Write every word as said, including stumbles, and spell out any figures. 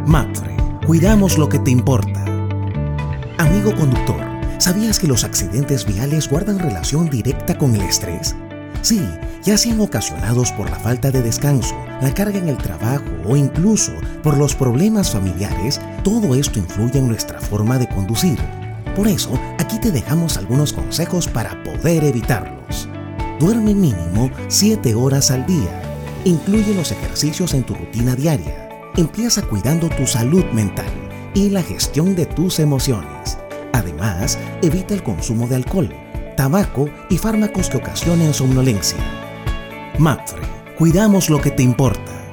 Mapfre, cuidamos lo que te importa. Amigo conductor, ¿sabías que los accidentes viales guardan relación directa con el estrés? Sí, ya sean ocasionados por la falta de descanso, la carga en el trabajo o incluso por los problemas familiares, todo esto influye en nuestra forma de conducir. Por eso, aquí te dejamos algunos consejos para poder evitarlos. Duerme mínimo siete horas al día. Incluye los ejercicios en tu rutina diaria. Empieza cuidando tu salud mental y la gestión de tus emociones. Además, evita el consumo de alcohol, tabaco y fármacos que ocasionen somnolencia. Mapfre, cuidamos lo que te importa.